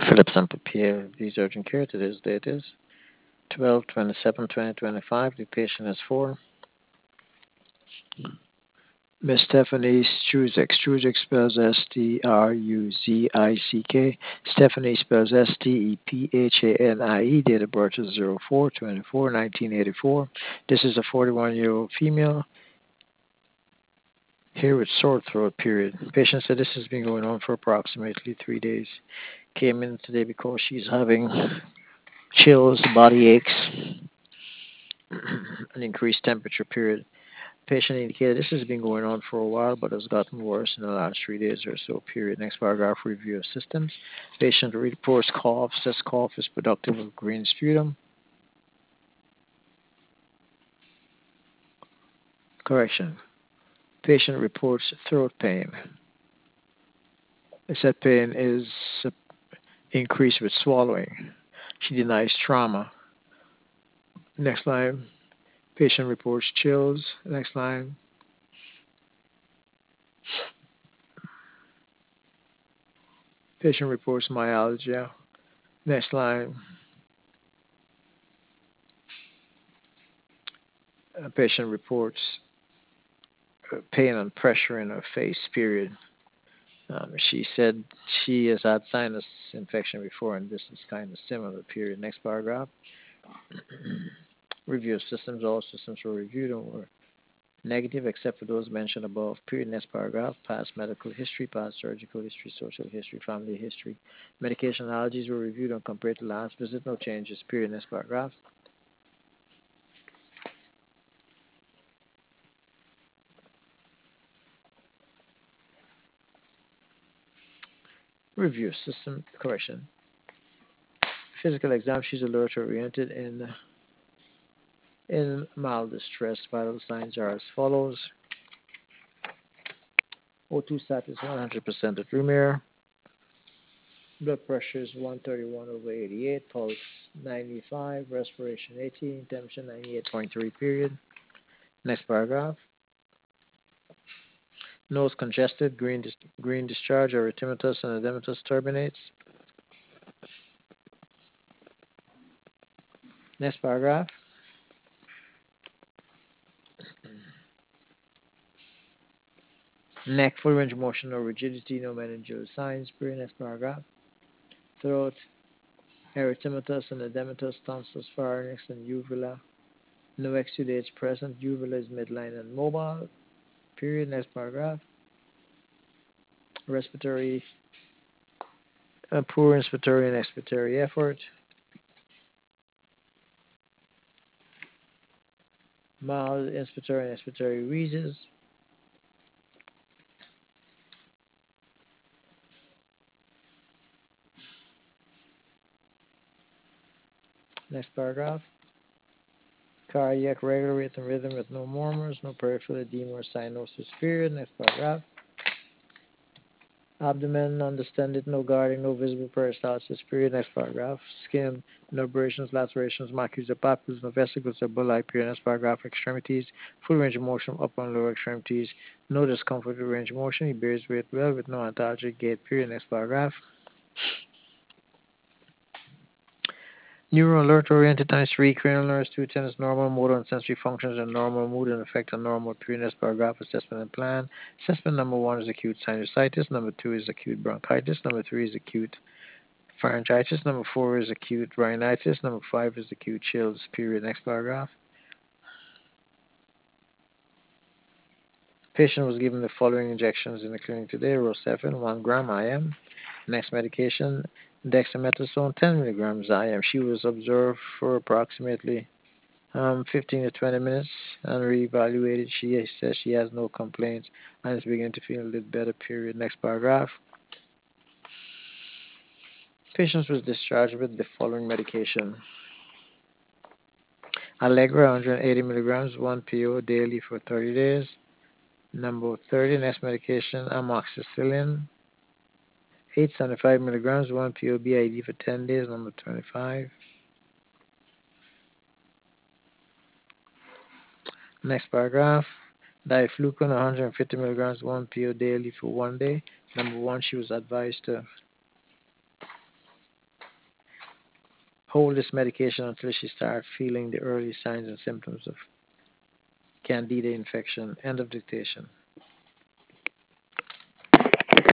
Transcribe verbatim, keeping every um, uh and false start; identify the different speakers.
Speaker 1: Phillips and Papier, these urgent care. Today's date is twelve twenty-seven twenty twenty-five. The patient is for Miss Stephanie Struzik. Struzik spells S T R U Z I C K. Stephanie spells S T E P H A N I E. Date of birth is zero four twenty-four nineteen eighty-four. This is a forty-one-year-old female here with sore throat, period. Patient said this has been going on for approximately three days. Came in today because she's having chills, body aches, an increased temperature, period. Patient indicated this has been going on for a while, but has gotten worse in the last three days or so, period. Next paragraph, review of systems. Patient reports cough, says cough is productive of green sputum. Correction. Patient reports throat pain. Said pain is increased with swallowing. She denies trauma. Next line. Patient reports chills. Next line. Patient reports myalgia. Next line. A patient reports pain and pressure in her face, period. Um, she said she has had sinus infection before, and this is kind of similar, period. Next paragraph. Review of systems. All systems were reviewed and were negative except for those mentioned above, period. Next paragraph. Past medical history, past surgical history, social history, family history. Medication allergies were reviewed and compared to last visit. No changes, period. Next paragraph. Review of system correction. Physical exam. She's alert oriented in in mild distress. Vital signs are as follows. O two status one hundred percent at room air. Blood pressure is one thirty-one over eighty-eight. Pulse ninety-five. Respiration eighteen. Temperature ninety-eight point three, period. Next paragraph. Nose congested. Green dis- green discharge. Erythematous and edematous turbinates. Next paragraph. Neck full range of motion, no rigidity, no meningeal signs. Period. Next paragraph. Throat. Erythematous and edematous tonsils, pharynx, and uvula. No exudates present. Uvula is midline and mobile. Period. Next paragraph. Respiratory, uh, poor inspiratory and expiratory effort. Mild inspiratory and expiratory wheezes. Next paragraph. Cardiac regular rhythm rhythm with no murmurs, no peripheral edema or cyanosis. Period. Next paragraph. Abdomen undistended, no guarding, no visible peristalsis. Period. Next paragraph. Skin, no abrasions, lacerations, macules or papules, no vesicles or bulli. Period. Next paragraph. Extremities, full range of motion, upper and lower extremities. No discomfort with range of motion. He bears weight well with no antalgic gait. Period. Next paragraph. Neural alert oriented times three, cranial nerves, two tennis, normal motor and sensory functions, and normal mood and effect on normal period. Paragraph assessment and plan. Assessment number one is acute sinusitis. Number two is acute bronchitis. Number three is acute pharyngitis. Number four is acute rhinitis. Number five is acute chills. Period. Next paragraph. Patient was given the following injections in the clinic today: Rocephin, one gram I M. Next medication, dexamethasone, ten milligrams I M. She was observed for approximately um, fifteen to twenty minutes and reevaluated. She says she has no complaints and is beginning to feel a little better, period. Next paragraph. Patient was discharged with the following medication. Allegra, one hundred eighty milligrams, one P O daily for thirty days. Number thirty, next medication, amoxicillin, eight hundred seventy-five milligrams, one P O B I D for ten days. Number twenty-five. Next paragraph. Diflucan, one hundred fifty milligrams, one P O daily for one day. Number one, she was advised to hold this medication until she starts feeling the early signs and symptoms of candida infection. End of dictation.